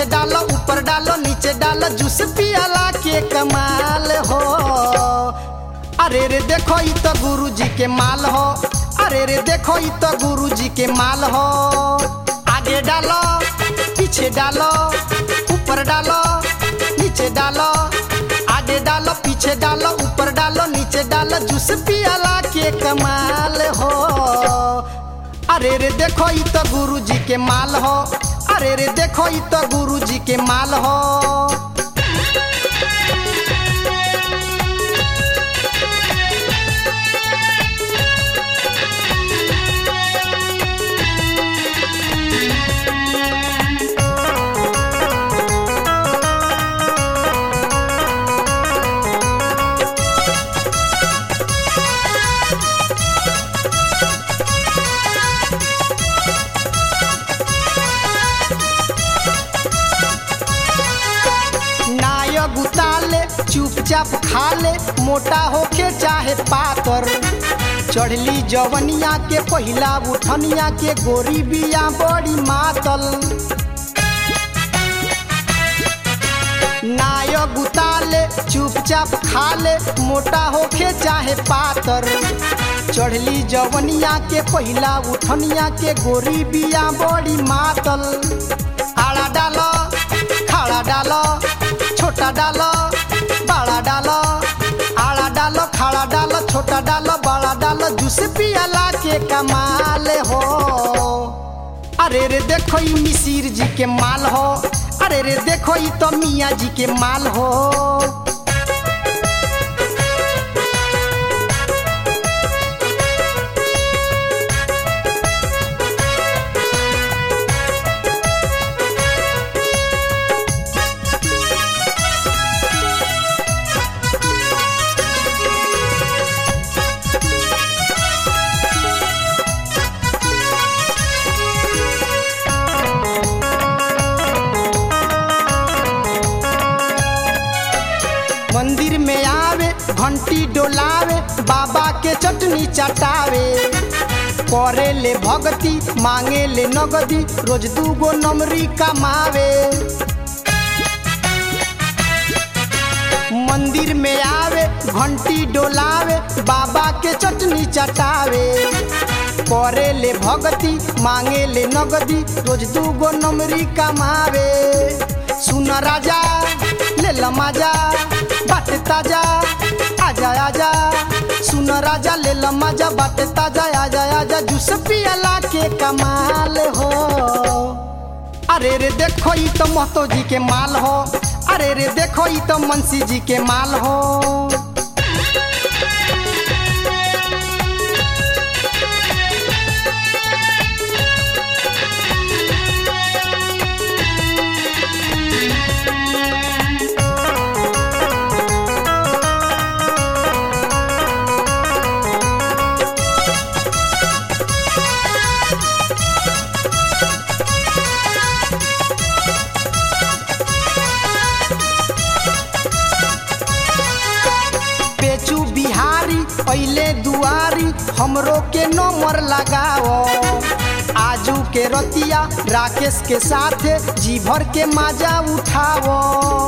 आगे डालो ऊपर डालो नीचे डालो जूस पियाला के कमाल हो। अरे रे देखो ई तो गुरुजी के माल हो, अरे रे देखो ई तो गुरुजी के माल हो। आगे डालो पीछे डालो ऊपर डालो नीचे डालो, आगे डालो पीछे डालो ऊपर डालो नीचे डालो जूस पियाला के कमाल हो। अरे रे देखो ई तो गुरुजी के माल हो, अरे रे देखो ई तो गुरुजी के माल हो। गुताले चुपचाप खा ले मोटा होके चाहे पातर, चढ़ली जवनिया के पहिला उठनिया के गोरी बिया बड़ी मातल। नाय गुताले चुपचाप खा ले मोटा होके चाहे पातर, चढ़ली जवनिया के पहिला उठनिया के गोरी बिया बड़ी मातल। आड़ा डालो खड़ा डालो छोटा डालो बड़ा डालो, आड़ा डालो खड़ा डालो छोटा डालो बड़ा डालो जूस पियाला के कमाल हो। अरे रे देखो ई मिसिर जी के माल हो, अरे रे देखो ई तो मियाँ जी के माल हो। मंदिर में आवे घंटी डोलावे बाबा के चटनी चटावे, करे ले भगती मांगे ले नगदी रोज दूगो नमरी कमावे। मंदिर में आवे घंटी डोलावे बाबा के चटनी चटावे, करे ले भगती मांगे ले नगदी रोज दूगो नमरी कमावे। सुन राजा ले लमाजा बाटे ताजा आजा आजा, सुन राजा ले लमाजा बाटे ताजा आजा आजा जूस पियाला के कमाल हो। अरे रे देखो ई तो महतो जी के माल हो, अरे रे देखो ई तो मुंशी जी के माल हो। पहले दुआरी हमरो के नंबर लगाओ, आजू के रतिया राकेश के साथ जी भर के मजा उठाओ।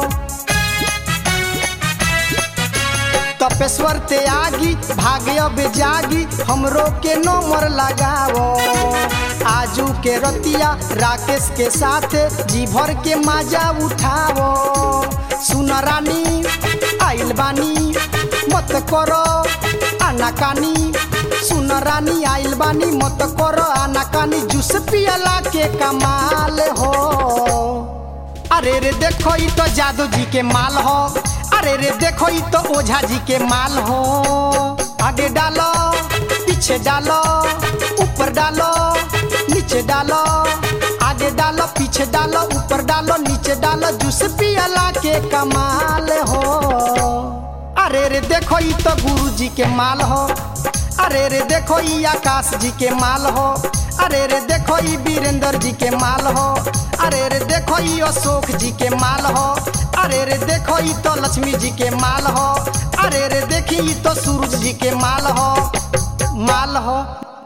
तपेश्वर ते आगी भाग्य बेजागी हमरो के नंबर लगाओ, आजू के रतिया राकेश के साथ जी भर के मजा उठाओ। सुन रानी आइल बानी मत करो आनाकानी, सुन रानी आइल बानी मत करो आनाकानी जूस पियाला के कमाल हो। अरे रे देखो ई तो जादू जी के माल हो, अरे रे देखो ई तो ओझा जी के माल हो। आगे डालो पीछे डालो ऊपर डालो नीचे डालो, आगे डालो पीछे डालो ऊपर डालो नीचे डालो जूस पियाला के कमाल हो। अरे रे देखो ई तो गुरु जी के माल हो, अरे रे देखो ई आकाश जी के माल हो, अरे रे देखो ई वीरेंद्र जी के माल हो, अरे रे देखो ई अशोक जी के माल हो, अरे रे देखो ई तो लक्ष्मी जी के माल हो, अरे रे देखी ई तो सूरज जी के माल हो।